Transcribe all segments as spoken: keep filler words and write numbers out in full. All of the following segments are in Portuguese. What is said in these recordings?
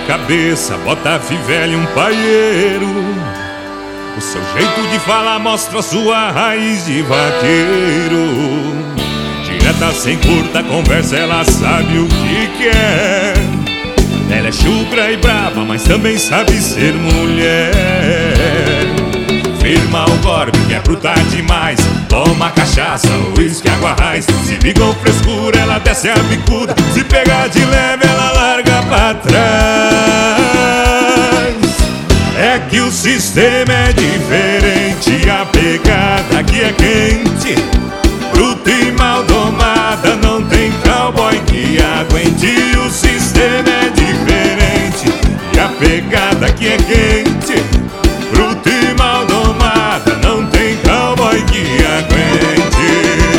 cabeça, bota fivela e um paieiro. O seu jeito de falar mostra sua raiz de vaqueiro. Direta sem curta conversa, ela sabe o que quer. Ela é chucra e brava, mas também sabe ser mulher. Firma o golpe que é bruta demais. Toma cachaça, uísque, água raiz. Se vir com frescura, ela desce a bicuda. Se pegar de leve, ela larga pra trás. É que o sistema é diferente. A pegada aqui é quente, bruta e mal domada. Não tem cowboy que aguente. O sistema é diferente e a pegada aqui é quente, bruta e mal domada. Não tem cowboy que aguente.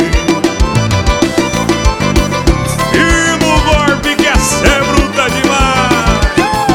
Firma o golpe que essa é bruta demais.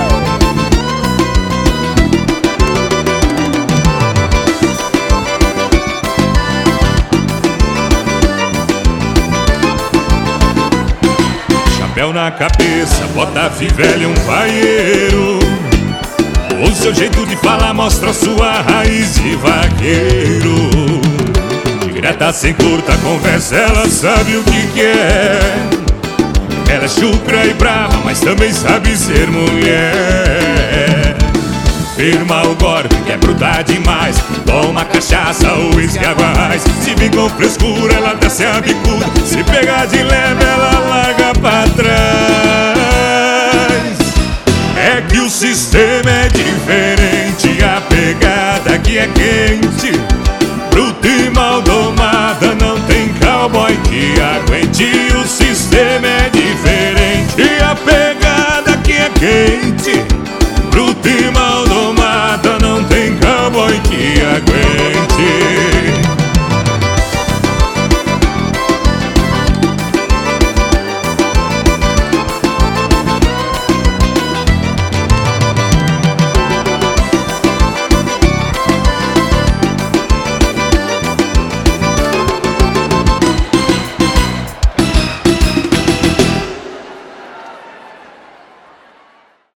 Chapéu na cabeça, bota fivela e um paieiro. O seu jeito de falar mostra sua raiz de vaqueiro. Direta sem curta conversa, ela sabe o que quer. Ela é chucra e brava, mas também sabe ser mulher. Firma o golpe que é bruta demais. Toma cachaça, uísque, água raiz. Se vir com frescura, ela desce a bicuda. Se pegar de leve, ela larga pra trás. É que o sistema é diferente. A pegada aqui é quente, bruta e mal domada. Não tem cowboy que aguente. O sistema é